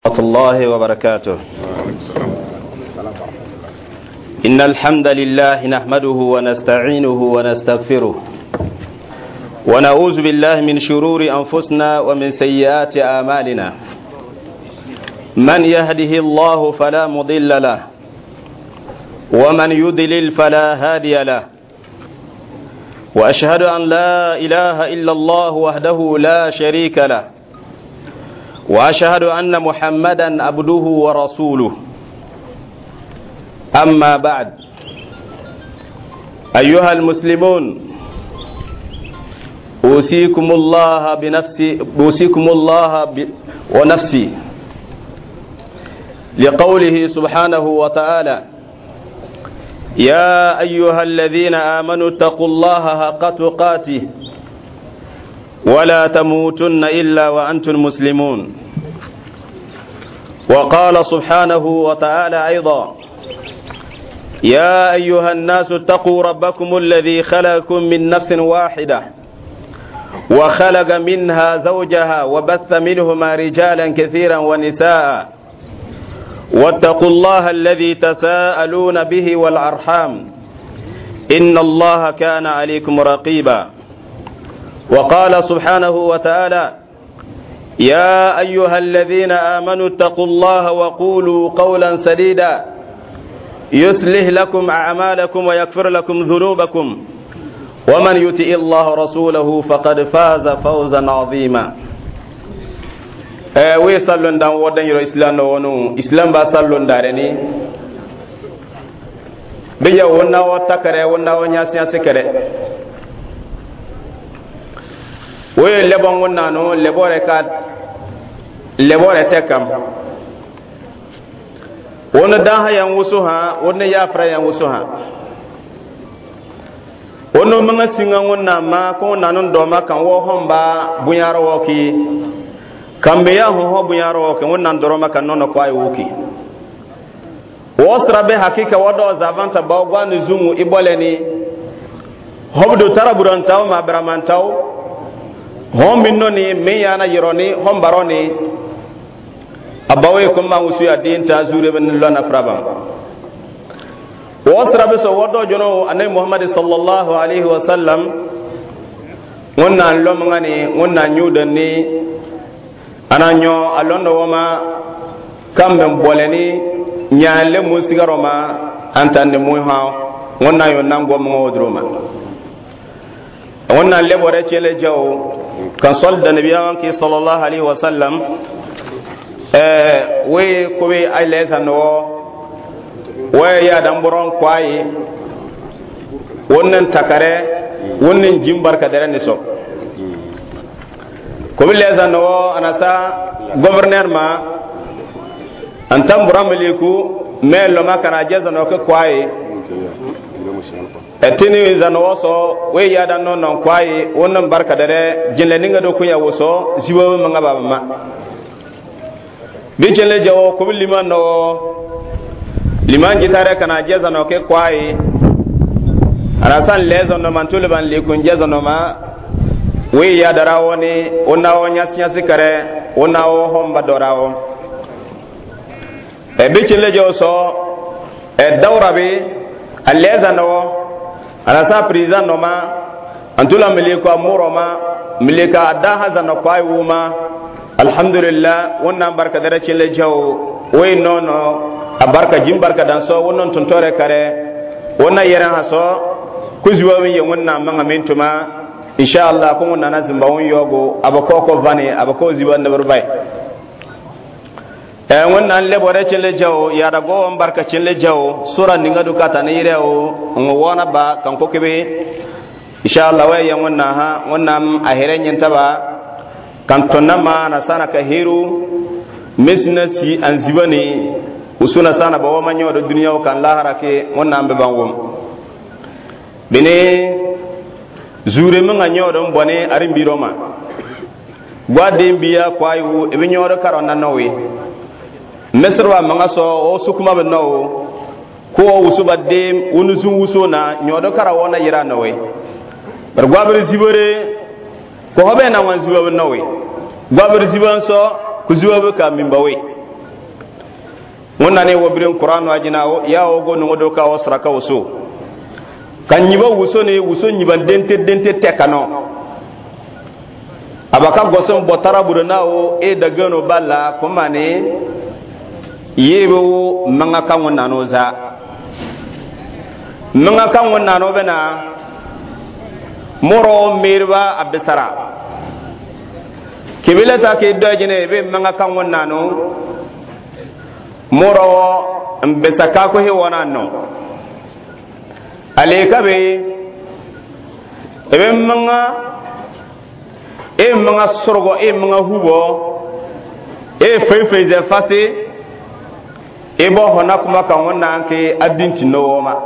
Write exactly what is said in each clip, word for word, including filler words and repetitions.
ورحمة الله وبركاته. إن الحمد لله نحمده ونستعينه ونستغفره ونعوذ بالله من شرور أنفسنا ومن سيئات أعمالنا. من يهده الله فلا مضل له ومن يضلل فلا هادي له، وأشهد أن لا إله إلا الله وحده لا شريك له، وأشهد أن محمدا عبده ورسوله. أما بعد، أيها المسلمون، أوصيكم الله بنفسي أوصيكم الله ب... ونفسي لقوله سبحانه وتعالى: يا أيها الذين آمنوا اتقوا الله حق تقاته ولا تموتن إلا وأنتم مسلمون. وقال سبحانه وتعالى أيضا: يا أيها الناس اتقوا ربكم الذي خلقكم من نفس واحدة وخلق منها زوجها وبث منهما رجالا كثيرا ونساء، واتقوا الله الذي تساءلون به والأرحام إن الله كان عليكم رقيبا. وقال سبحانه وتعالى: يا أيها الذين آمنوا اتقوا الله وقولوا قولا سديدا يصلح لكم أعمالكم ويغفر لكم ذنوبكم ومن يطع الله رسوله فقد فاز فوزا عظيما. we sallon dan wodan yoro islam no wonu islam ba sallon dareni biya wonna wata kare wonna wonya siya sikare we lebon wonna no lebore ka lebore tekam wonna dan hayan wusuha wonna ya fra yan wusuha wonno manga singa wonna ma ko nanon do ma kan wo homba bunyaro woki kambe ya ho ho bunyaro ke wonnan doroma kan nono ko ay wuki wosra be hakika wado zavanta bawgwa ni zumu iboleni hobdo taraburan taw ma braman taw hom minnoni me yana yironi hom baroni abawe ko ma wusu ya din ta zure ben lona frabam wosra be so wado jono anay muhammad sallallahu alaihi wasallam wonnan lom ngani wonnan nyudan ni ananyo alondo woma kambe boleni nyaale musigaroma antande muy ha wonna yo nango mo wodroma wonna lebore chele jaw kan solda nabiyan ki sallallahu alaihi wasallam eh we ko we ay lesano we ya damboron kwai wonnan takare wonnan jimbar ka dere ni so ko bi lesano anasa gouverneur ma antam burameliku melo makana jazano ko kwai etini zano so we yada non non kwai wonan barka dare jinle ninga do kunya woso ziwo manga baba ma bi jinle jawo ko bi liman no liman gitare kana jazano ke kwai arasan lesano man tulban likun jazano ma we ya darawo ni onawo nyasnya sikare onawo homba dorawo e bikin lejo so e dawrabe aleza no ana sa prison no ma antula miliko amuro ma milika adaha za no kwai wuma alhamdulillah wannan barka dare cin lejo we nono abarka jim barka dan so wannan tuntore kare wannan yaran haso kuziwa min wannan manga mintuma insha Allah ko nana zimba won yogo abako ko vani abako ziban da burbay e wannan lebore cin le jaw ya da go on barka cin le jaw sura ninga dukata ne rewo ngo wona ba kan ko kebe insha Allah way yan wannan ha wannan ahiren yin taba kan tonama na sana ka hiru misnasi an zibani usuna sana ba wa manyo da duniya kan lahara ke wannan be bangum bine zure menga nyodo mbone ari mbiroma gwade mbiya kwayu ebe nyodo karona nowe mesrwa manga so o sukuma be no ko wusuba de unusu wusona nyodo karawona yira nowe bar gwabere zibore ko hobe na wan zibo nowe gwabere ziban so ku zibo ka mimbawe wonna ne wobirin qur'an wajina o ya o go no do ka o sraka wuso kan nyiba wuso ne wuso nyiban dente dente tekano abaka goson botara burna o e daga no balla kuma ne yebo manga kan wonna no za manga kan wonna no bena moro mirba abisara kibile ta ke dojine be manga kan wonna no moro mbesaka ko he wona no ale kabe ebe manga e manga sorgo e manga hubo e fefe ze fasi e bo hona kuma kan wonna ke adinti no woma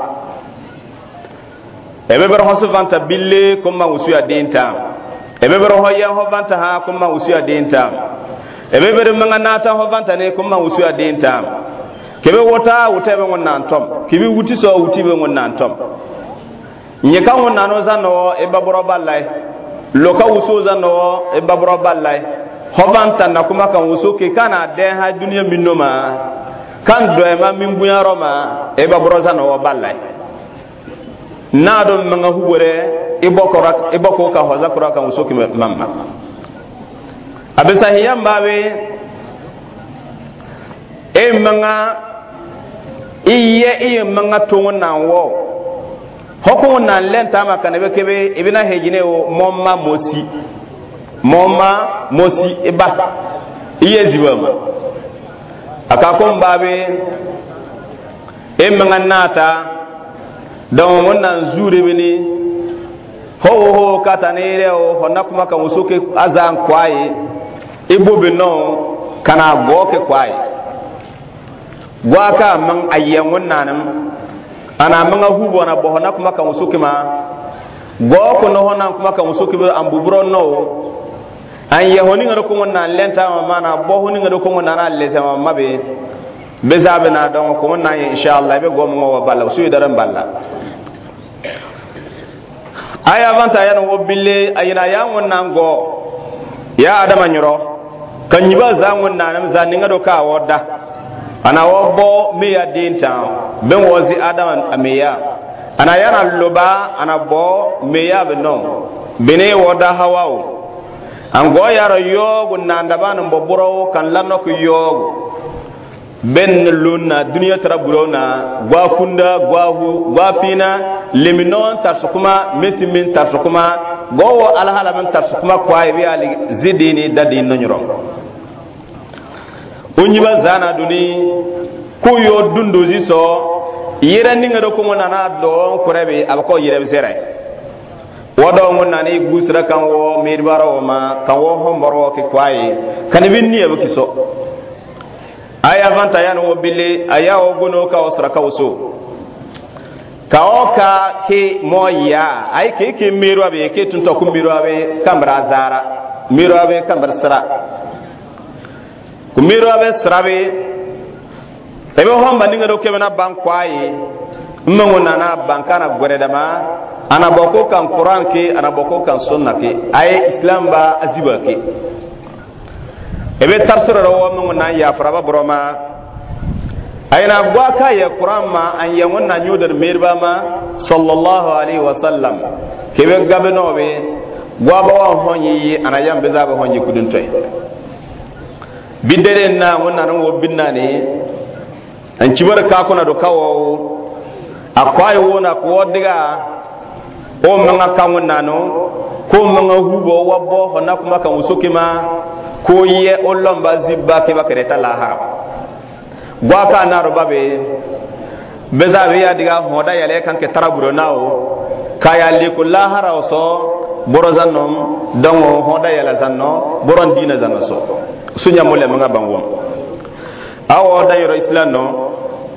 ebe ber hosu vanta bille kuma usu ya dinta ebe ber hoya ho vanta ha kuma usu ya dinta ebe ber manga nata ho vanta ne kuma usu ya dinta kebe wota wutebe wonna antom kibi wuti so wutibe wonna antom nye kan wonna no zano e baburo ballai loka usu zano e baburo ballai ho vanta na kuma kan usu ke kana de ha duniya minoma kan do e ma min buya roma e baburo zano ballai na do manga hubore ibokora iboko ka hoza kura kan usoki mamma abisa hiyamba be e manga iye iye manga tongona wo hoko na lenta maka ne bekebe ibina hejine o momma mosi momma mosi iba iye ziwama akakom babe e manga nata don wannan zure bini ho ho kata ne reo honna kuma kan usoke azan kwaye ibobe no kana goke kwaye gwaka man ayyan wannan ana man hubo na bo honna kuma kan usoke ma goko no honna kuma kan usoke be ambuburo no an yahoni ngaro ko wannan lenta ma mana bo honi ngaro ko wannan lesa ma mabe bezabe na don ko wannan insha Allah be gomo wa balla su daran balla aya vanta yana wobille ayina ya wannan go ya adama nyoro kan yiba za wannan nam za ninga do ka woda ana wobbo me ya dinta ben wozi adama ameya ana yana loba ana bo me ya be no bene woda hawawo an go yaro yogo nanda ban mboburo kan lanno ko yogo ben luna duniya tarabulona gwa kunda gwahu gwapina leminon tarsukuma mesimin tarsukuma gowo alhala men tarsukuma kwa ibi ali zidini dadi nonyro unyiba zana duni kuyo dundozi so yere ninga do ko nana do kurebe abako yere zere wodo ngona ni gusra kan wo mirbaro ma kan wo homboro ke kwaye kan binni abukiso aya vanta yana wo bile aya wo gono ka osra ka oso ka oka ke moya ay ke ke miro abe ke tunto ku miro abe kamra zara miro abe kamra sra ku miro abe sra be ebe ho mba ninga do ke na ban kwaye mmango na na bankana gore dama ana boko kan qur'an ke ana boko kan sunna ke ay islam ba aziba ke ebe tarsura rawo mun na ya faraba broma ayna gwa ka ya qur'an ma an ya wonna nyudar mirba ma sallallahu alaihi wasallam kebe gabe no be gwa ba wa honyi ana yam be zaba honyi kudun toy bidere na wonna no wo binna ne an cibar ka kuna do kawo akwai wona ko diga o manga kan wonna no ko manga hubo wabbo hona kuma kan usuki ma ko ye olomba zibba ke bakreta la haram gwa ka na ro babe beza be ya diga hoda yale kan ke taraburo nawo kaya li ko la haraw so borozannom dango hoda yala zanno boron dina zanno so sunya mole manga bangwom awo da yoro islam no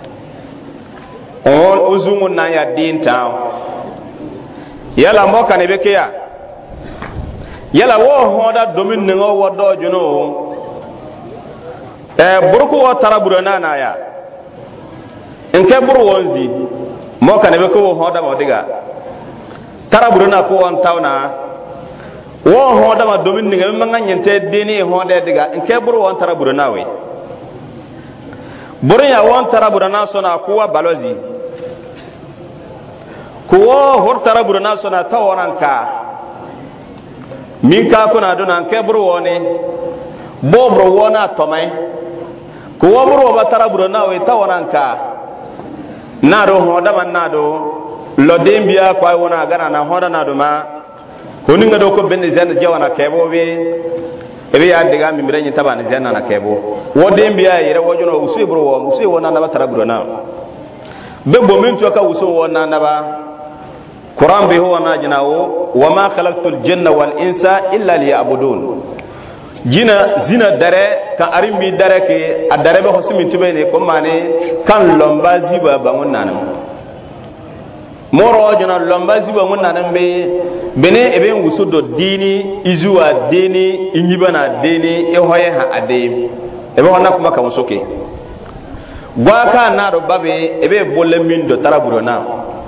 on uzumu na ya dinta yala moka ne beke ya yala wo hoda domin ne ngo wodo juno e burku wo taraburo na na ya enke buru wonzi moka ne beke wo hoda mo diga taraburo na ko on tawna wo hoda ma domin ne ngam nganyente dini hoda diga enke buru won taraburo na we burin ya won tarabura na sona kuwa balozi kuwa hor tarabura na sona tawananka min ka kuna duna ke buru woni bobro wona tomai kuwa buru ba tarabura na we tawananka na do hoda man na do lo dembia kwa wona gana na hoda na do ma honi ngado ko ben zen jawana kebo be ebe ya diga mi mirenyi tabani zen na kebo wo dembia yere wojono usu buru wo usu wona na tarabura na be bo min to ka usu wona na ba Quran bi huwa najnawo wama khalaqtul jinna wal insa illa liya'budun jina zina dare ka arimbi dare ke adare be hosumi tibene ko mane kan lomba ziba bangun nanam moro jona lomba ziba mun nanam be bene ebe ngusudo dini izuwa dini inyibana dini e hoye ha ade ebe wona kuma ka musoke gwa ka na do babe ebe bolle min do taraburo na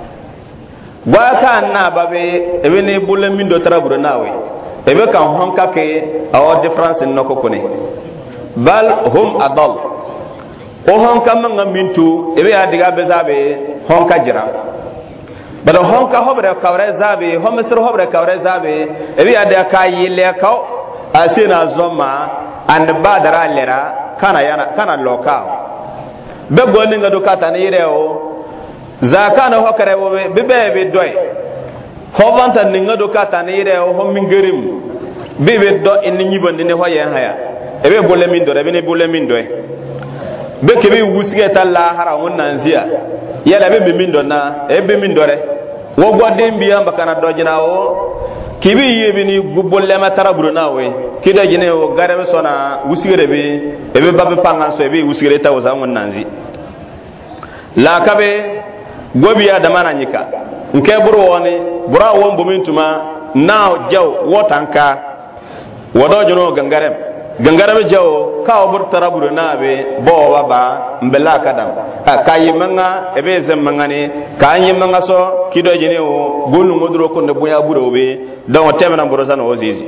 gwa ka na babe ebe ne bolle min do taraburo nawe ebe kan honka ke aw difference no ko kone bal hum adal o honka manga mintu ebe ya diga be zabe honka jira bada honka hobre kawre zabe ho misr hobre kawre zabe ebe ya de ka yile ka asina zoma and badara lera kana yana kana loka be goni ngado kata ne yireo zakana hokare wo be be be doy hovanta ninga do kata ne yire ho mingerim bebe do en nyibande ne hoye haya ebe bolle min do rebe ne bolle min do be kebe wusige ta la hara wonna nzia yala be min do na ebe min do re wo godem biya mbakana do jinawo kibi yebe ni gubolle ma tarabru na we kida jine o garebe sona wusige rebe ebe babbe pangan so ebe wusige ta wasa wonna nzi la kabe gobiya da mana nyika nke buru woni bura won bumintuma now jaw wotanka wodo jono gangarem gangarem jaw ka obur taraburu nabe bo baba mbela kadam akayi manga ebe zem mangani kanyi manga so kido jene o gonu modro ko ne buya burobe don temena borosa no ozizi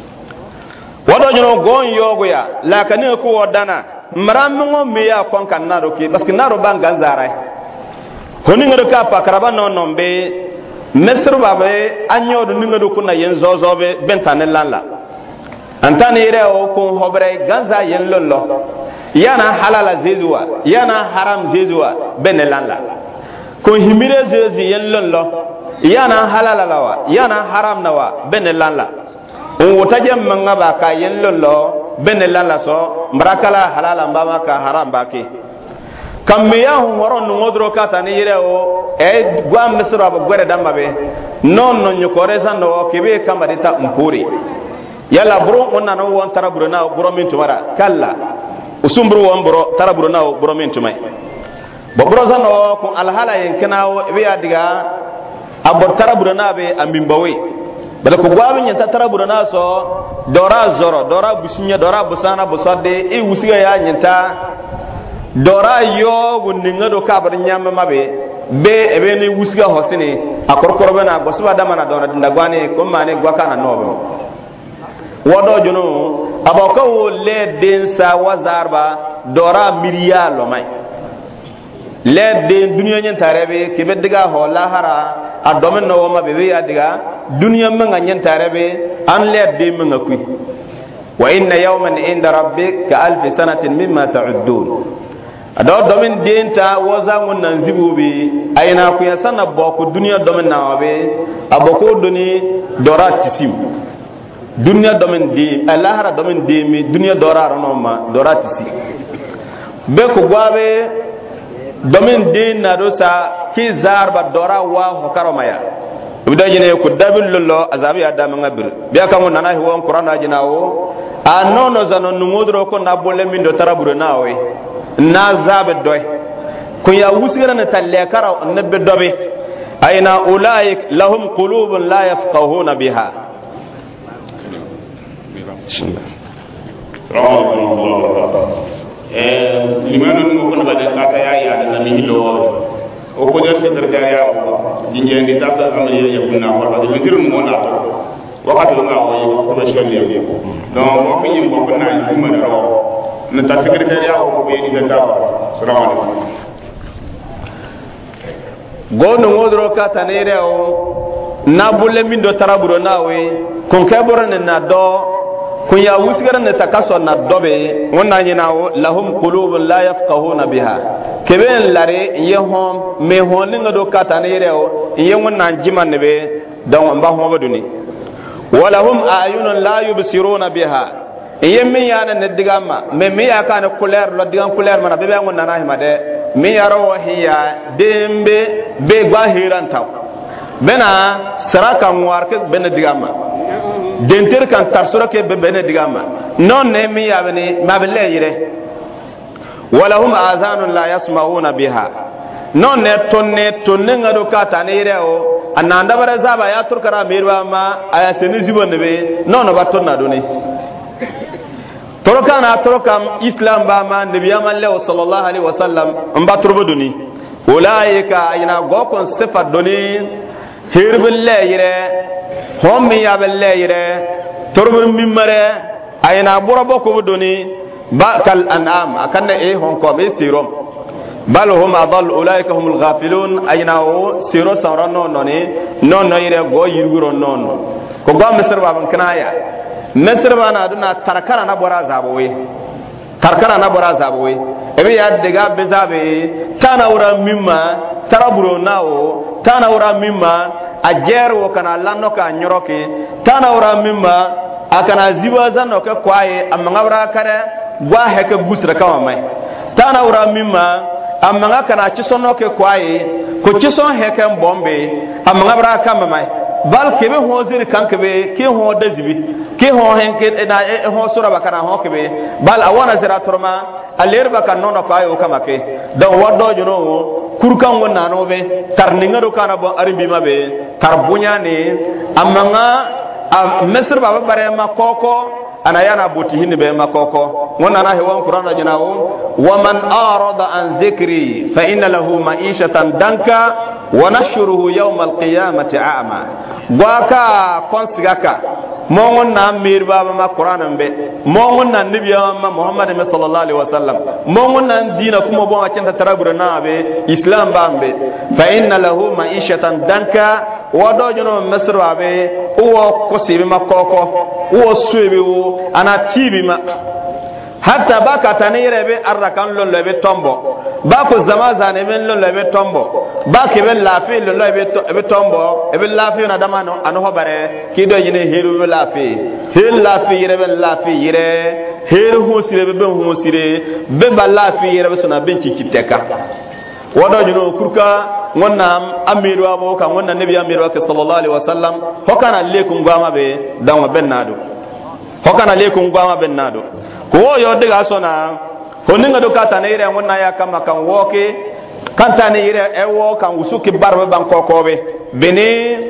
wodo jono gon yogo ya la kane ko wodana maram ngo meya kon kan naro ki parce que naro bangan zaray honi ngado ka pa karaba non nombe mesr babe anyo do ngado kuna yen zozobe bentane lalla antani ire o ko hobre ganza yen lollo yana halala zezwa yana haram zezwa benelalla ko himire zezi yen lollo yana halala lawa yana haram nawa benelalla on wotaje manga ba ka yen lollo benelalla so mbarakala halala mbama ka haram baki kammiya horon no modro kata ni yire o e gwam mesra ba gwere damba be non non nyukore sando kebe kamari ta mpuri yalla buru onna no won taraburu na buru min tumara kalla usumburu won buru taraburu na buru min tumai bo buru sando ko alhala yen kenawo be adiga abor taraburu na be ambimbawe bada ko gwam nyanta taraburu na so dora zoro dora businya dora busana busade e wusiga ya nyanta dora yo gunninga do kabar nyamba mabe be ebe ni wusiga hosini akorkorbe na gosuba dama na dona ndagwane ko mane gwaka na nobe wodo jono abaka wo le densa wazarba dora miriya lo mai le den duniya nyen tarebe ke be diga ho la hara adomen no mabe be ya diga duniya manga nyen tarebe an le de manga kui wa inna yawman inda rabbika alf sanatin mimma ta'uddun ado domin denta waza ngun nan zibubi ayina ku ya sana boko duniya domin nawabe aboko doni dora tisim duniya domin di alahara domin di mi duniya dora ronoma dora tisi be ko gwabe domin di na dosa ki zarba dora wa hokaro maya ibda jine ku dabil lollo azabi adam ngabir be ka mon nana hiwon qur'ana jinawo anono zanon numodro ko na bolle min do taraburu nawe na zabe doy ko ya wusira na talle kara nabe dobe ayna ulaik lahum qulubun la yafqahuna biha eh limanu ko ko bade ka ya ya na ni lo o ko de sedar ga ya o di ngendi ta ta am ni ya kunna ko ba de ngirum mo na to wakati nga o ko be sholi yo donc mo ko yim ko na ni ma ro na ta secrétaire ya ko be ni da assalamu alaikum gonu ngodro ka tanere o na bulle min do taraburo nawe kon keboro ne na do kun ya wusgara ne takaso na dobe wonna nyina o lahum qulubun la yafqahuna biha keben lare yehom me honin do ka tanere o yewon nan jiman ne be don ba ho baduni walahum ayunun la yubsiruna biha yemmi yana ne digama me mi ya kana couleur lo digan couleur mana be be ngon nana hima de mi yaro hiya dembe be gba hiranta bena saraka ngwarke bena digama denter kan tarsura ke be bena digama non ne mi ya bene mabele yire walahum azanun la yasmauna biha non ne tonne tonne ngado kata ne yire o ananda bara zaba ya turkara mirwa ma aya seni zibonne be non no batonna doni torokana torokam islam ba ma nabiyama lew sallallahu alaihi wasallam amba turbo doni ulaika ayna gokon sifa doni hirbil layre hommi ya bel layre turbo mimmare ayna bura boko doni bakal an'am akanna e honko be sirom bal hum adall ulaika humul ghafilun ayna o siro sawrano noni non no yire go yirguro non ko go misr baban kanaya misr bana duna tarkara na bora zabowe tarkara na bora zabowe ebe ya dega bezabe tana ura mimma taraburo nawo tana ura mimma ajer wo kana lanno ka nyoroke tana ura mimma akana ziba zanno ka kwaye amma ngabra kare gwa heke gusra kama mai tana ura mimma amma ngakana chisono ke kwaye ko chison heke mbombe amma ngabra kama mai bal kebe ho zir kan kebe ke ho dazibi ke ho henke na ho sura bakana ho kebe bal awana zira torma aler bakan nono payo kama ke don wado jono kurkan wonna no be tarninga do kana bo arimbi mabe tarbunya ne amanga mesr baba bare makoko ana yana buti hinne be makoko wonna na hewan qur'ana jinawo waman arada an dhikri fa inna lahu ma'ishatan danka wa nashruhu yawm alqiyamati a'ma gwaka konsigaka mongon na mir baba ma qur'ana be mongon na nabiya ma muhammad sallallahu alaihi wasallam mongon na dina kuma bon acenta tarabura na be islam bambe fa inna lahu ma'ishatan danka wado jono mesra be uwo kosibe makoko uwo suebe wo ana tibi ma hatta baka tanire be arrakan lo lebe tombo bako zamaza ne ben lo lebe tombo bake be lafi lo lebe be tombo e be lafi na damano ano hobare ki do yine heru lafi hel lafi yire be lafi yire heru husire be ben husire be ba lafi yire be sona ben ci kiteka wado juno kurka ngonnam amiru abo ka ngonna nabi amiru ka sallallahu alaihi wasallam hokana lekum gama be danwa bennado hokana lekum gama bennado ko yo diga sona honinga do kata ne ire ngonna ya kama kan woke kanta ne ire e wo kan usuki barbe ban kokobe beni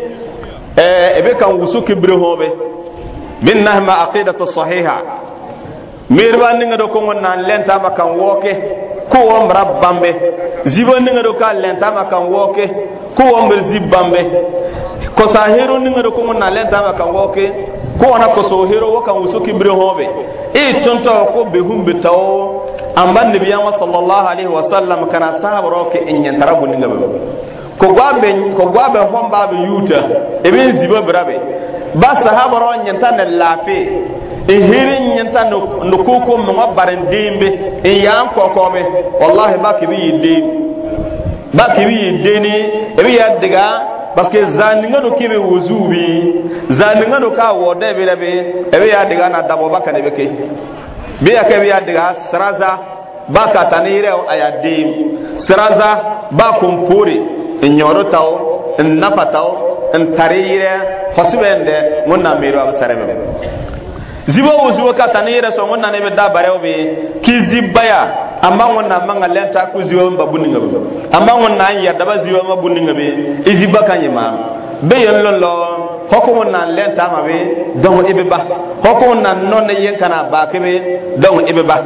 e ebe kan usuki brehobe min nahma aqidatu sahiha mirban ninga do ko ngonna lenta makan woke ko wom rabbambe zibon ninga do ka lenta makan woke ko wom zibambe ko sahiru ninga do ko ngonna lenta makan woke ko wana ko so hero wakan usuki bre hobe e tonto ko be humbe taw amban nabiya sallallahu alaihi wasallam kana sahabro ke enyen tarabu ninga be ko gwabe ko gwabe homba be yuta e be zibo brabe ba sahabro nyenta na lafi e hirin nyenta no koko mo baran dembe e yan kokobe wallahi ba ke bi de ba ke bi de ni e bi ya diga parce que zaninga do kibe wuzubi zaninga do ka wode be be ebe ya diga na dabo baka ne beke be ya ke be ya diga saraza baka tanire aya dim saraza ba kumpuri nyoro taw nafa taw en tarire hosbende monna miro ab sarebe zibo wuzuwa ka tanire so monna ne be da bareobe kizibaya amma wonna manga lenta ku ziwa mba buninga be amma wonna an yarda ba ziwa ma buninga be iziba kanyema be yello lo hoko wonna lenta ma be don ibe ba hoko wonna non ne yenkana ba ke be don ibe ba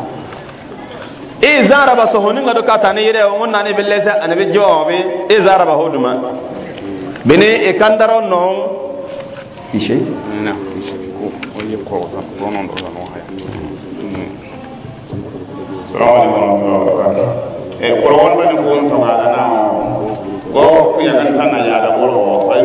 e zaraba so honinga do kata ne yere wonna ne be lesa anabe jobe e zaraba hoduma bene e kandaro non ishe na onye ko ko non do no ha السلام عليكم ورحمة الله وبركاته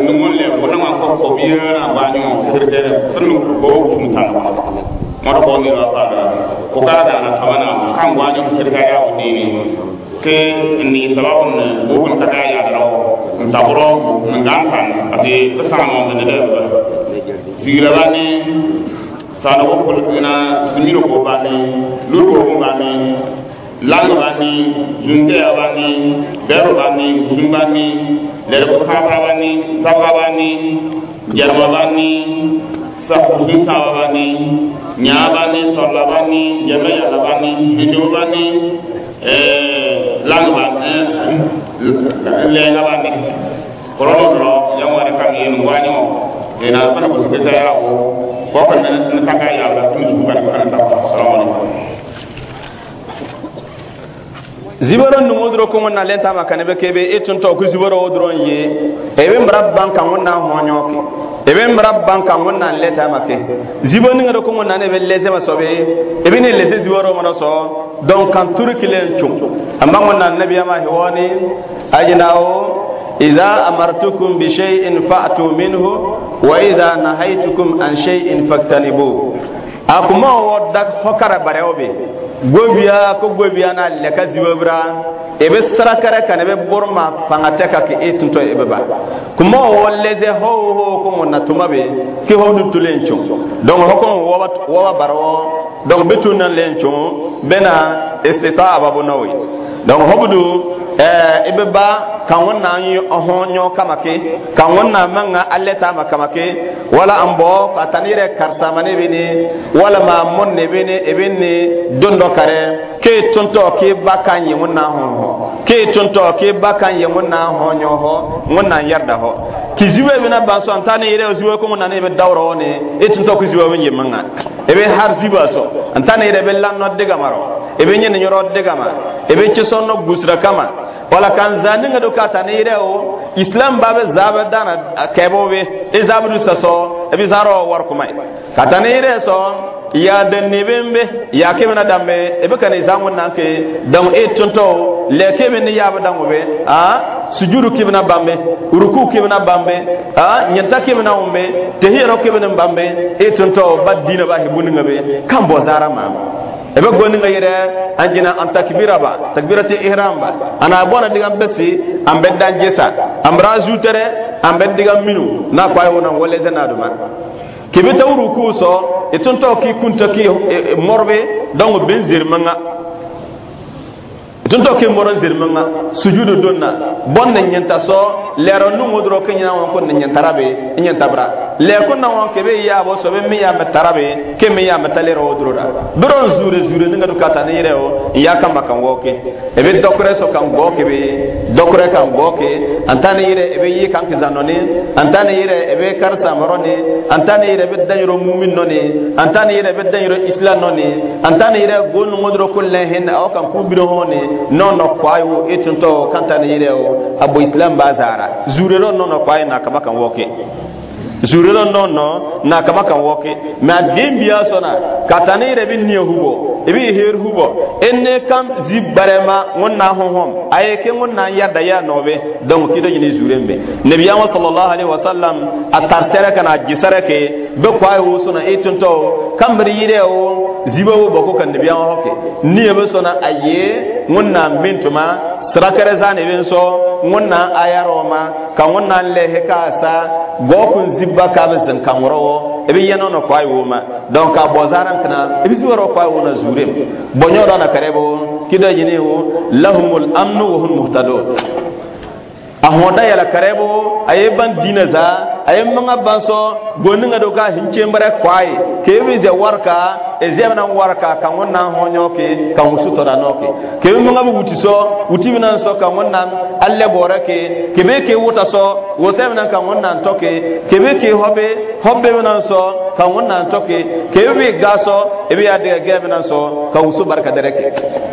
nu mon le ko na ko ko biya na ba ni mo sir de tunu ko tun tan mo ko ni ra pa da ko ka da na tamana kan wa ni sir ga ya ni ke ni sababun ko kun ta ya da ta bro ngan kan ati sa mo ne de sigira ba ni sana ko ko na simiro ko ba ni lu ko ba ni lang ba ni junde ba ni bero ba ni jumba ni le ko ha ba ni sa ba ni jarma ba ni sa ko sa ba ni nya ba ni to la ba ni jame ya ba ni bidu ba ni eh lang ba le na ba ni ko ro ro ya mo re kam yin wa ni mo e na ba ko se ta ya o ko ko na ta ka ya ba tu su ba ko na ta assalamu alaikum zibaro numudro ko ngona lenta makane be kebe etun to ku zibaro odron ye ebe mrabban kan wona honyoke ebe mrabban kan wona lenta make zibo ni ngado ko ngona ne be leze masobe ebe ne leze zibaro mo so donc kan turkilen chum amma ngona nabi ma hiwani ajnao idha amartukum bi shay'in fa'tu minhu wa idha nahaytukum an shay'in faktanibu akuma wodak hokara bareobe gobiya ko gobiya na leka zibabra ebe sarakare kan ebe borma pangateka ke etunto ebe ba kuma wolleze ho ho ko monna tumabe ke ho du tulencho donc hokon wowa wowa baro donc betuna lencho bena istita babu nawi donc hobudu eh ebe ba kan wonna yi ohonyo kamake kan wonna manga alleta makamake wala ambo patanire karsamane bini wala ma monne bini ebini dondo kare ke tonto ke bakan yi wonna ho ke tonto ke bakan yi wonna ho nyo ho wonna yarda ho kiziwe bina banso antane ire ziwe ko wonna ne be dawro ne e tonto ko ziwe wenye manga ebe har zibaso antane ire be lanno diga maro ebe nyen nyoro diga ma ebe ci sonno gusra kama wala kan zaninga do kata ne ire o islam babe zabe dana kebo be e zabu saso e bi zaro war kumai kata ne ire so ya den nebembe ya kemena dambe e be kan izangun nanke dam e tonto le kebe ne yaba dango be a sujudu kibna bambe ruku kibna bambe a nyanta kibna umbe tehiro kibna bambe e tonto badina ba hibuninga be kan bo zara ma ebe goni nga yere anjina an takbira ba takbirati ihram ba ana bona digam besi am beddan jesa am rajutere am beddigam minu na kwayo wona wolle zenaduma kibita uruku so etonto ki kunta ki morbe donc benzir manga tunto ke moron zirmanga sujudu donna bonne nyanta so lero nu modro ke nyana won ko nyanta rabe nyanta bra le ko na won ke be ya bo so be mi ya metarabe ke mi ya metalero odro da bron zure zure nga dukata ne reo ya kamba kan woke e be dokre so kan woke be dokre kan woke antane ire e be yi kan kizanoni antane ire e be karsa maroni antane ire be danyro mu'min noni antane ire be danyro islam noni antane ire gonu modro kulle hen aw kan kubiro hone non no kwayo etunto kanta ne yireo abo islam bazara zurelo non no kwayo na kama kan woke zurelo non no na kama kan woke ma dembia sona katane re bin ni hubo ebi her hubo enne kam zibarema wonna honhom ayeke wonna yadda ya nobe donc kido ni zurembe nabiya sallallahu alaihi wasallam atarsere kana gisareke be kwayo sona etunto kambri yireo zibawo bako kan nabiya hoke ni ebe sona aye wonna mintuma srakare zane ben so wonna ayaroma kan wonna lehe kasa gokun zibba ka bezan kan woro ebe yano no kwai woma donc a bozaran kana ebe ziwaro kwai wona zurem bonyo na karebo kida yini wo lahumul amnu wa hum muhtadun ahoda yala karebo aye ban dinaza aye manga banso goninga do ka hinche mbare kwai kebe ze warka ezemna warka kan wonna honyo ke kan musuto da noke kebe manga bu wutiso wutibina so kan wonna alle borake kebe ke wuta so wotemna kan wonna toke kebe ke hobe hobe mena so kan wonna toke kebe gaso ebe ya de gebena so kan usu barka dereke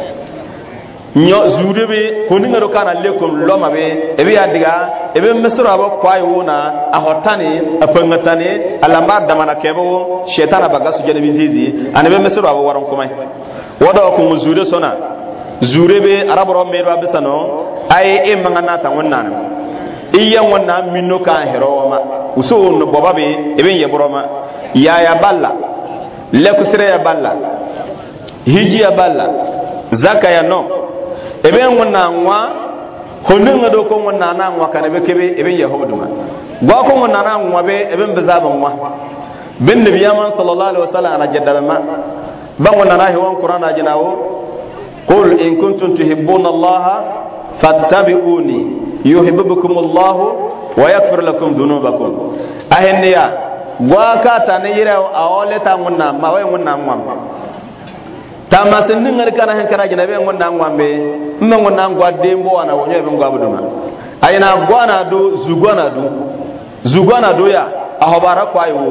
nyo zurebe honinga do kana lekom loma be ebe ya diga ebe mesro abo kwai wona a hotani a pangatani alamba damana kebo shetana bagasu jene bizizi anabe mesro abo waron kumai wada ko zure sona zurebe arabro mero abisano ay e mangana ta wonnan iya wannan minno kan heroma uso no bobabe eben yebroma ya ya balla lekusre ya balla hiji ya balla zaka ya no eben wannan wa honunga do ko wannan nan wa kana be kebe eben yahuduma gwa ko wannan nan wa be eben bezaban wa bin nabiyama sallallahu alaihi wasallam ana jaddama ba wannan nahi wa qur'ana jinawo qul in kuntum tuhibbuna allaha fattabi'uni yuhibbukum allah wa yaghfir lakum dhunubakum ahenniya gwa ka tanira awole ta munna ma way munna ngam tama sen ngar kana hen kana gina be ngonda ngwambe mma ngonda ngwa dembo wana wonyo be ngwa buduma ayina gwana do zugwana do zugwana do ya ahobara kwa yo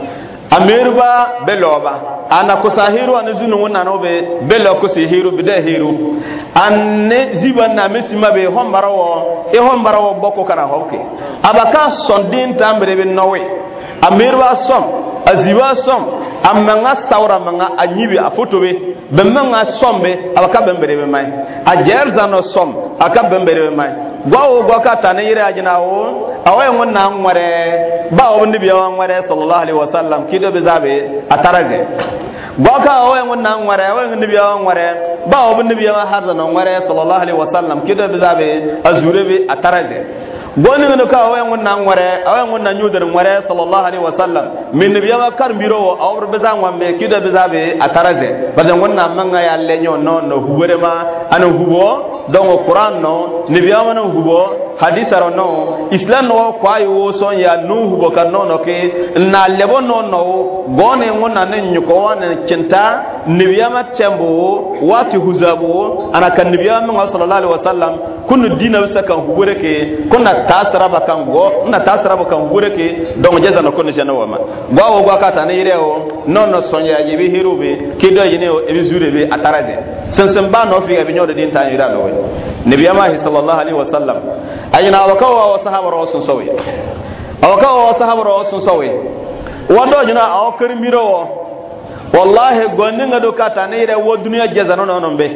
amerba beloba ana kusahiru anzunu wona no be belo kusahiru bide hiru anne ziban na mesima be hombarawo e hombarawo bokko kana hokke abaka sondin tambre be nowe amerba som aziwa som amanga saura manga anyibi afotobe bemanga sombe abaka bembere be mai ajerza no som aka bembere be mai gwawo gwaka tanire ajinawo awaye ngonna ngware ba obundi biya ngware sallallahu alaihi wasallam kido bezabe ataraze gwaka awaye ngonna ngware awaye ngondi biya ngware ba obundi biya harza no ngware sallallahu alaihi wasallam kido bezabe azurebe ataraze goni ngono ka awaye ngonna ngware awaye ngonna nyudar ngware sallallahu alaihi wasallam min biya ma kar biro awr beza ngwambe kido bezabe ataraze badan ngonna manga ya lenyo no no hubere ma ana hubo donc Quran no nibiya wana hubo hadisa ro no islam no kwa yo so ya nu hubo kan no no ke na lebo no no gone ngona ne nyuko wana cinta nibiya ma tembo wati huzabu ana kan nibiya ma sallallahu alaihi wasallam kunu dina wasa kan hubure ke kuna tasara ba kan go na tasara ba kan hubure ke donc jaza no kono jana wama gwawo gwa kata ne yireo no no sonya yibi hirube ke do yine o ebi zurebe ataraze sensen ba no fi abi nyodo din tan yira no nabi amahi sallallahu alaihi wasallam ayina wakawa wa sahaba rasul sawi wakawa wa sahaba rasul sawi wando jina aw kirmiro wallahi goninga do kata ne ire wo duniya jazano no nombe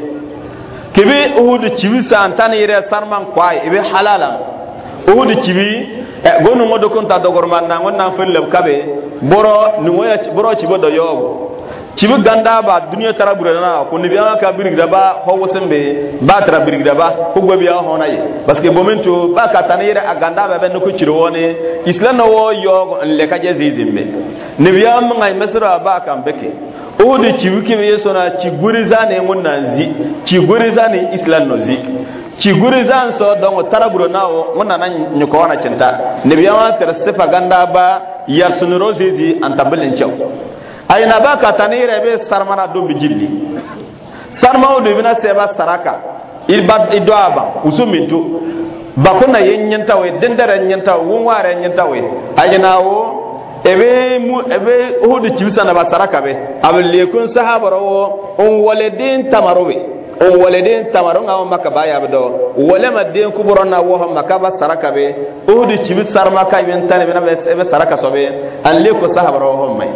kibi uhud chiwisa antane ire sarman kwai ibe halalam uhud chibi e gonu ngodo konta dogorman na ngonna fellem kabe boro ni moya boro chibo do yobo cibi ganda ba duniya tara burana ko ni biya ka birigda ba ho wosembe ba tara birigda ba ko gbe biya ho nayi parce que momento ba ka tanire aganda ba ben ko ciro woni islam no wo yo le ka je zizimbe ni biya ngai mesra ba kan beke o de cibi ke yeso na ci gurizane mun nanzi ci gurizane islam no zi ci gurizan so don tara burana o wona nan nyuko wana cinta ni biya wa tara sefa ganda ba yar sunuro zizi antabelin chaw ayina baka tanire be sarmana do bijilli sarmawo do bina seba saraka ilbad idwaba usumintu bakuna yenyenta we dendere nyenta won ware nyenta we ayina wo ebe mu ebe hudu cibisa na basaraka be abelle kun sahabaro on waledin tamarowe on waledin tamaro ngawo maka baya bdo wala madin kuburona wo maka basaraka be hudu cibisar maka yentane be na be saraka sobe an le ko sahabaro ho mai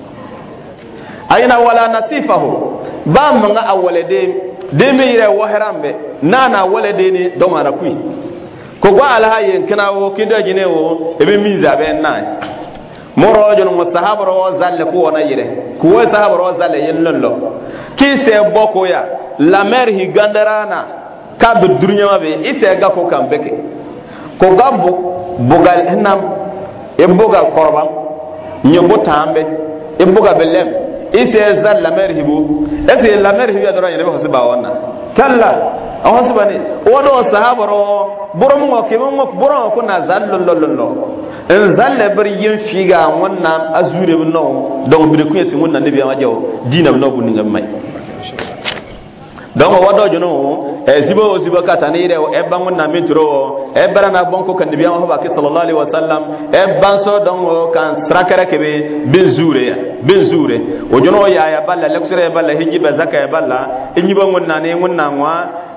ayina wala nasifahu ba manga awalede de meire wo harambe nana walede ni do mara kui ko gwa alhayen kana wo kido jine wo ebe miza be nan morojon mustahabro wo zalle ko wona yire ko wo sahabro wo zalle yellollo ki se boko ya la mer hi gandarana ka be durnya mabe ise ga ko kambeke ko gabbu bugal enam e bugal korban nyobo tambe e bugal belem ise zal la mer hibu ese la mer hibu adora yene ko siba wonna kalla aw sibani wodo sahabaro borom ngo ke mo borom ko na zal lolollo en zalle bari yin figa wonna azure bu no donc bi ko yesi wonna nabi ma jaw dina no bu ngam may donc wodo jono e sibo sibo kata ni re e bangun na mitro e barana bonko kan nabi ma ba ke sallallahu alaihi wasallam e banso donc kan strakara kebe benzure ya benzure o jono ya ya balla leksere balla hijiba zakaya balla inyi bangun na ne wonna ngwa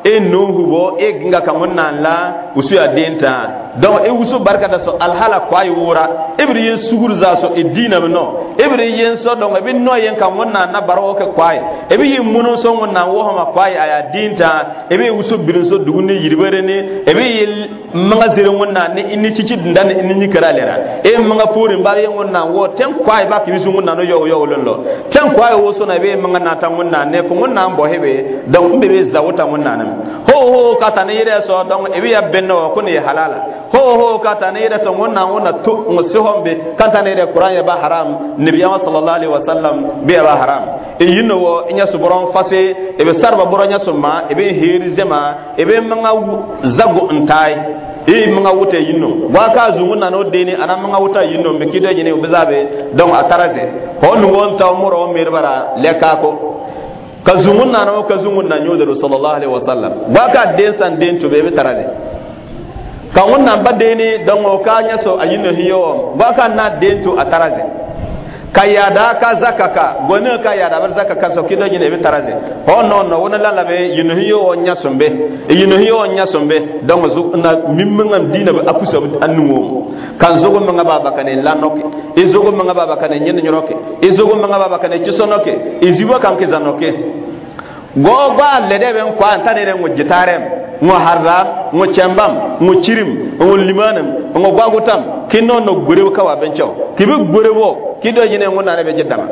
e no hubo e ginga ka wonna la usu ya denta donc e usu barka da so alhala kwai wura ibri yen sugur za so e dina no ibri yen so donc e bin no yen ka wonna na baro ke kwai e bi yin muno so wonna wo ma kwai aya dinta e bi usu birin so duguni yirbere ni e bi manga zire wonna ni inni cici ndan inni ni kara lera e manga puri mba yen wonna wo ten kwai ba ki bisu wonna no yo yo lolo ten kwai wo so na be manga na ta wonna ne ko wonna mbo hebe donc mbe be zawuta wonna nam ho ho kata ne yere so donc e bi ya benno ko ne halala ho ho kata ne yere so wonna wonna to ngosihombe kata ne yere qur'an ya ba haram nabiyama sallallahu alaihi wasallam be ba haram e yinno wo nya suboron fase e be sarba boronya summa e be heri zema e be manga zago ntai e manga wuta yinno wa ka zungunna no deni ana manga wuta yinno be kido jine ubizabe donc ataraze ho no won taw muro mirbara leka ko ka zungunna no ka zungunna nyodo sallallahu alaihi wasallam wa ka den san den to be be taraze ka wonna badeni donc o ka nyaso ayinno hiyo wa ka na den to ataraze ka yada ka zakaka gone ka yada bar zakaka so kido jine be taraze ho no no wona la labe yino hiyo o nyasombe yino hiyo o nyasombe donc zo na mimmangam dina ba akusa annumo kan zogo manga baba kane lanoke e zogo manga baba kane nyen nyoroke e zogo manga baba kane chisonoke e zibo kan ke zanoke go ba lede ben kwa tanere ngo jitarem ngo harram ngo chambam ngo chirim ngo limanam ngo bagutam kinno no gure ka wa ben chaw kibe gure wo kido jine ngo na be jiddama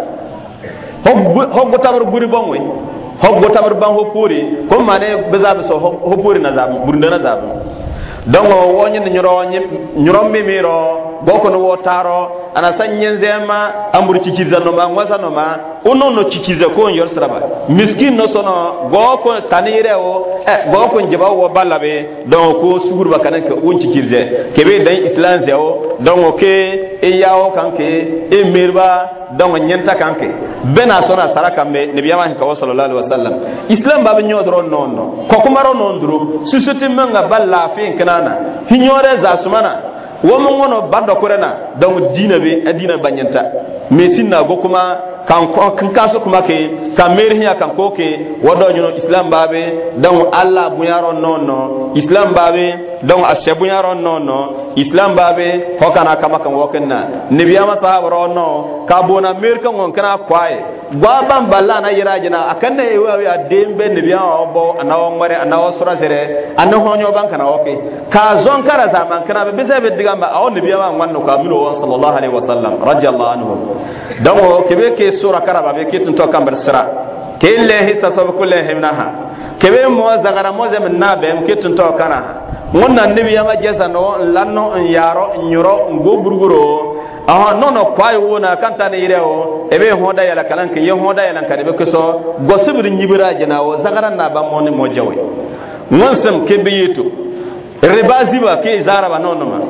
hoggo tabar guri bonwe hoggo tabar ban ho puri ko mane bezabe so ho puri na zabu burunda na zabu dongo wonyi nyoro nyoro mimiro boko no wotaro ana sanyen zema ambur cikiza no ma ngwasa no ma uno no cikiza ko yor sraba miskin no sono boko tanire o eh boko njeba wo balabe donc ko sugur bakana ke un cikize kebe dan islam zeo donc ke e yawo kanke e mirba donc nyenta kanke bena sona saraka me nabiyama ka sallallahu alaihi wasallam islam babu nyodro nonno ko kumaro nondro susute manga balla fin kanana hinyore za sumana womo ngono bando korena donc dina be adina banyanta mesinna go kuma kan ko kan kaso kuma ke ka merhiya kan ko ke wodo nyono islam babe donc allah buyaro nonno islam babe donc ashabu yaro nonno islam babe hokana kama kan wokenna nabiyama sahaba no ka bona merkan ngon kana kwae gwa ban balla na yirajina akanna e wawi adembe nabiyama obo anawo ngare anawo sura sere anaho nyo ban kana woke ka zon kara zaman kana be bizabe digamba aw nabiyama nganno ka milo sallallahu alaihi wasallam radiyallahu anhu donc kebe ke sura karaba be kitun to kambar sira kelle hissa sabu kullu himnaha kebe mo zagara mo zem nabe kitun to kana ngonna nabiyama jesa no lanno yaro nyuro ngo burguro aha nono kwai wona kanta ne yireo ebe hoda yala kalanke ye hoda yala kan be keso gosibir nyibira jinawo zagaran na ba moni mo jawe ngonsam kebe yitu ribaziba ke zaraba nono ma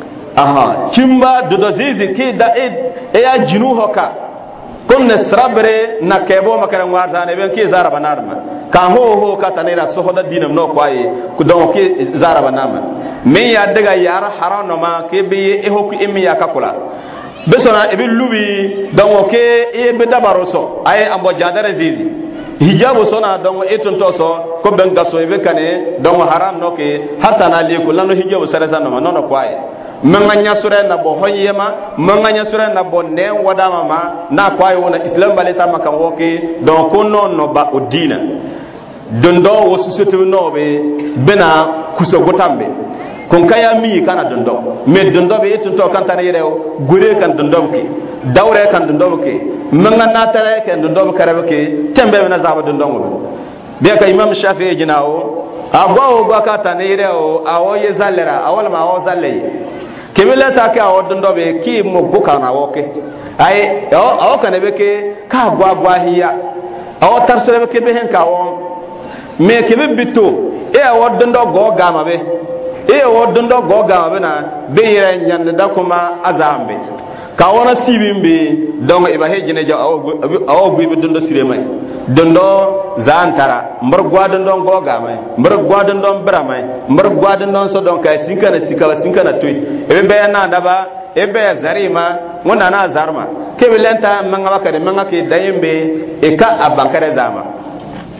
aha chimba dodo zizi ke da e ya jinu hoka kunne srabre na kebo makaran warta ne ben ke zaraba narma kan ho ho kata ne ra sohoda dinam no kwai ku don ke zaraba nama me ya daga yara harano ma ke be e hoku imi ya kakula besona e be lubi don ke e be dabaro so ay ambo jadare zizi hijabu sona don etun to so ko ben gaso e be kane don haram no ke hatta na le ko lano hijabu sare sanno ma nono kwai manganya sura na bo hoyema manganya sura na bo ne wadama ma na kwai wona islam baleta maka woke don ko non no ba odina dondo wo société no be bena kuso gotambe kon kaya mi kana dondo me dondo be etu to kan tanere gure kan dondo ke dawre kan dondo ke manga na tare kan dondo karabe ke tembe na zaba dondo mo be ka imam shafi'i jinawo agwa ba ka tanere o awoye zallera awal ma awo zalle kebele ta ka awo dondo be ki mo buka na woke ay awo kana be ke ka gwa gwa hiya awo tarsere be ke be hen ka wo me kebe bito e awo dondo go gama be e awo dondo go gama be na be yere nyande da kuma azambe ka wona sibimbe donc e ba hejine jaw awo awo gbe dondo siremay dondo zantara mbar gwa dondo go gama mbar gwa dondo brama mbar gwa dondo so donc ay sinkana sikala sinkana toy e be na daba e be zarima ngona na zarma kebe lenta manga bakare manga ke dayembe e ka abankare zama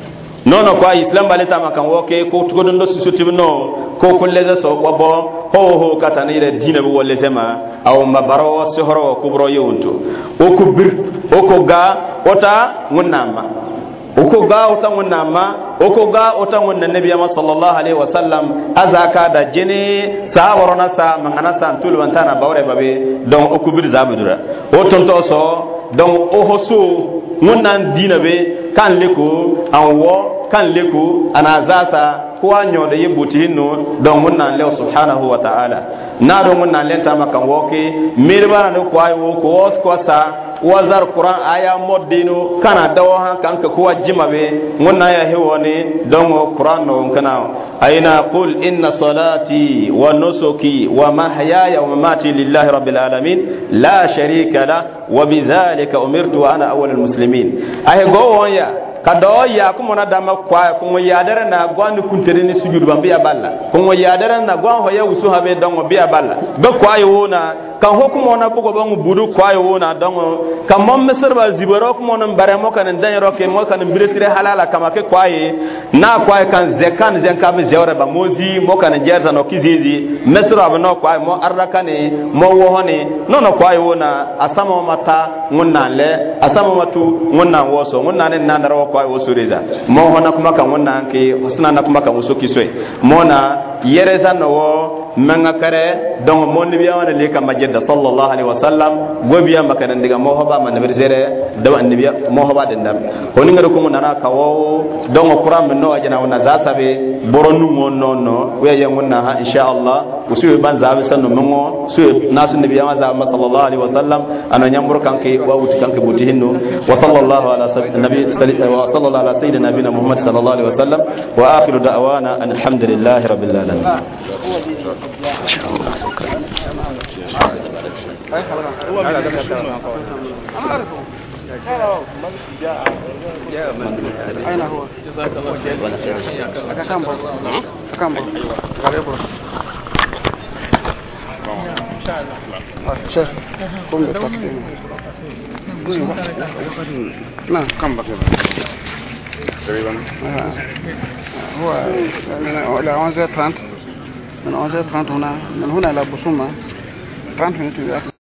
nono ko islam balita makan woke ko to don do susuti no ko kulle za so bobo ho ho kata ni re dina bo wolle sema aw mabaro sohro ko bro yewunto o ko bir o ko ga ota ngunnama o ko ga ota ngunnama o ko ga ota ngunna nabi sallallahu alaihi wasallam azaka da jene sa warona sa mangana sa tul wantana bawre babe don o ko bir zabudura o tonto so don o hoso ngunnan dina be kan leko anwo kan leko anazasa ko anyo da yebuti hinno don munnan le subhanahu wa ta'ala na don munnan le tama kan woke mirbana ne ko ayo ko os ko sa wazar qur'an aya moddino kana dawo han kan ka ko jimabe munna ya hewoni don qur'an no kana aina qul inna salati wa nusuki wa mahyaya wa mamati lillahi rabbil alamin la sharika la wa bidhalika umirtu wa ana awwalul muslimin ay go wonya kado ya kuma na dama kwa kuma ya dare na gwandu kuntere ni sujudu ban biya balla kuma ya dare na gwan ho ya usu habe don biya balla be kwa yo na kan hukuma na bugo ban budu kwa yo na don kan mom misir ba zibaro kuma non bare mo kan dan roke mo kan biretire halala kama ke kwa yi na kwa kan zekan zen kam zewre ba mozi mo kan jerza no kizizi misir ba no kwa mo arraka ne mo wo hone no no kwa yo na asama mata munna le asama matu munna woso munna ne na ndaro kwa wosureza mo hona kuma kan wannan ke usna na kuma kan usuki soy mona yereza no manga kare donc mon nibiya wana le kam majeda sallallahu alaihi wasallam gobiya makanan diga mo hoba man nabi zere da annabiya mo hoba den dam honi ngado ko nana kawo donc qur'an no ajana wana zasabe boronu mon nonno we yanguna ha insha Allah usu ban zabe sanno mongo su nasu nabiya ma za sallallahu alaihi wasallam ana nyambur kanke wa wuti kanke buti hinno wa sallallahu ala nabi wa sallallahu ala sayyidina nabina muhammad sallallahu alaihi wasallam wa akhiru da'wana alhamdulillahi rabbil alamin أين هو؟ جزاك الله خير. أكامبو. أكامبو. قريب. شيخ قم بالتقديم. نعم كم بقي؟ تقريبا. هو من إلى ونزة ثلاثين من ونزة ثلاثين هنا من هنا إلى بصومة ثلاثين minutes.